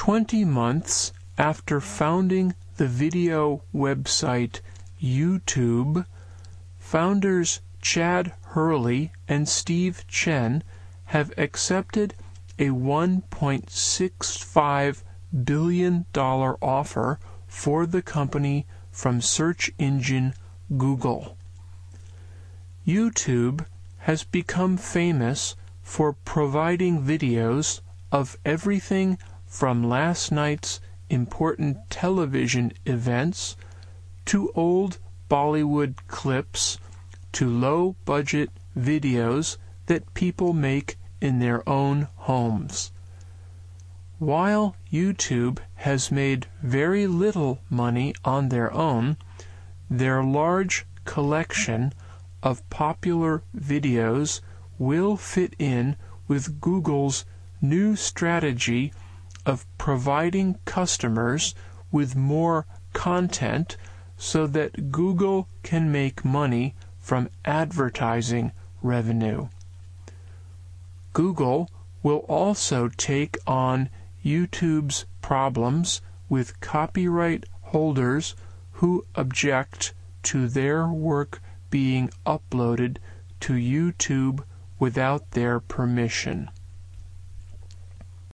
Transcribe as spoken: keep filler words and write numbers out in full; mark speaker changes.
Speaker 1: Twenty months after founding the video website YouTube, founders Chad Hurley and Steve Chen have accepted a one point six five billion dollars offer for the company from search engine Google. YouTube has become famous for providing videos of everything from last night's important television events to old Bollywood clips to low-budget videos that people make in their own homes. While YouTube has made very little money on their own, their large collection of popular videos will fit in with Google's new strategy of providing customers with more content so that Google can make money from advertising revenue. Google will also take on YouTube's problems with copyright holders who object to their work being uploaded to YouTube without their permission.